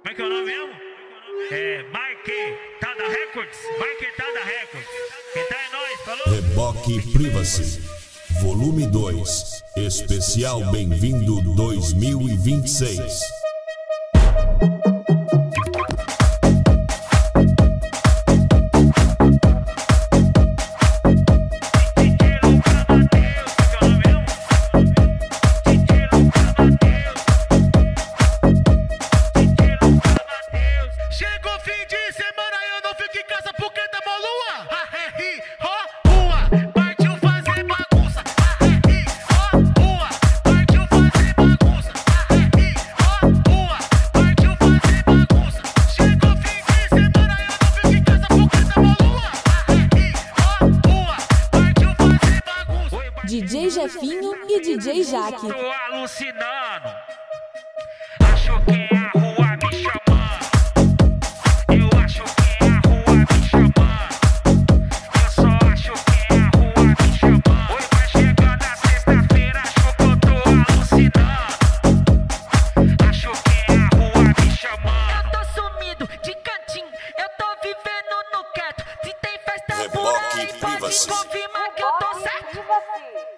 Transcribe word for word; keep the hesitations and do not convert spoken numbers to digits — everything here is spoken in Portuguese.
Como é que é o nome mesmo? É, Marquetada Records. Marquetada Records. Quem tá é nós, falou? Reboque Privacy, volume dois, especial Bem-vindo dois mil e vinte e seis. Chegou fim de semana e eu não fico em casa porque tá mó lua. Arre, ó, rua, partiu fazer bagunça. Arre, ó, rua, partiu fazer bagunça. Arre, ó, rua, partiu fazer bagunça. Chegou fim de semana e eu não fico em casa porque tá mó lua. Arre, ó, rua, partiu fazer bagunça. D J Jefinho e D J Jaque. Tô alucinando. Acho que é a rua me chamando. Eu acho que é a rua me chamando. Eu só acho que é a rua me chamando. Oi, vai chegando a sexta-feira, acho que eu tô alucinando. Acho que é a rua me chamando. Eu tô sumido de cantinho, eu tô vivendo no quieto. Se tem festa por Reboque aí, pode Privacy. confirmar que eu tô certo.